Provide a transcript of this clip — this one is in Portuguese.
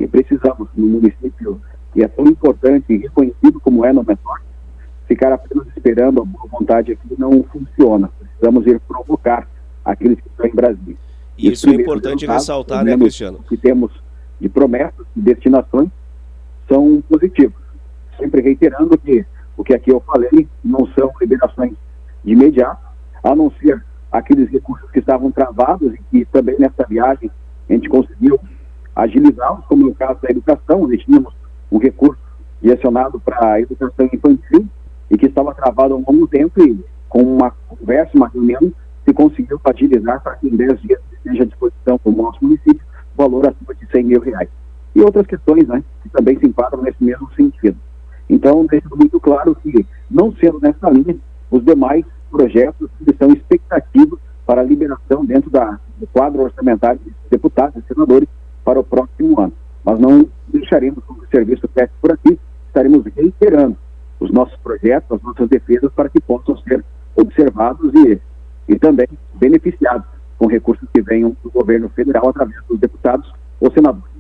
E precisamos, no município que é tão importante e reconhecido como é no Menor, ficar apenas esperando a boa vontade aqui não funciona. Precisamos ir provocar aqueles que estão em Brasília. Isso é importante ressaltar, né, Cristiano? O que temos de promessas e destinações são positivos. Sempre reiterando que o que aqui eu falei não são liberações de imediato, a não ser aqueles recursos que estavam travados e que também nessa viagem a gente conseguiu agilizá-los, como no caso da educação, onde tínhamos um recurso direcionado para a educação infantil e que estava travado há um longo tempo e com uma conversa, uma reunião, se conseguiu agilizar para que em 10 dias esteja à disposição para o nosso município valor acima de R$100 mil. E outras questões, né, que também se enquadram nesse mesmo sentido. Então, deixando muito claro que, não sendo nessa linha, os demais projetos que são expectativas para a liberação dentro do quadro orçamentário de deputados e senadores para o próximo ano. Mas não deixaremos com que o serviço feche por aqui, estaremos reiterando os nossos projetos, as nossas defesas para que possam ser observados e também beneficiados com recursos que venham do governo federal através dos deputados ou senadores.